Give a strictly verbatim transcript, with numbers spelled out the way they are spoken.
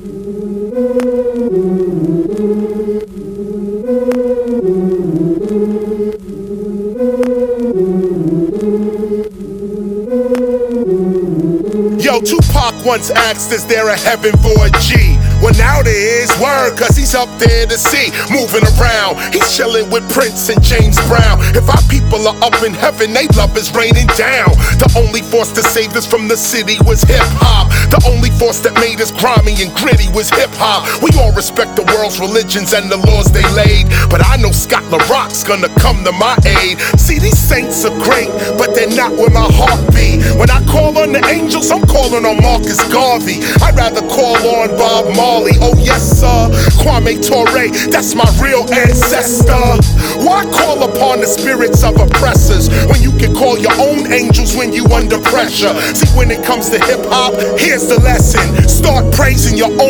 Yo, Tupac once asked, is there a heaven for a G? Well, now there is, word, cause he's up there to see, moving around. He's chilling with Prince and James Brown. If our people are up in heaven, they love is raining down. The only force to save us from the city was hip-hop. The only force that made us grimy and gritty was hip-hop. We all respect the world's religions and the laws they laid, but I know Scott LaRock's gonna come to my aid. See, these saints are great, but they're not where my heart be. When I call on the angels, I'm calling on Marcus Garvey. I'd rather call on Bob Marley. Oh yes sir, Kwame Ture, that's my real ancestor. Why call upon the spirits of oppressors when you can call your own angels when you under pressure? See, when it comes to hip-hop, here's the lesson: start praising your own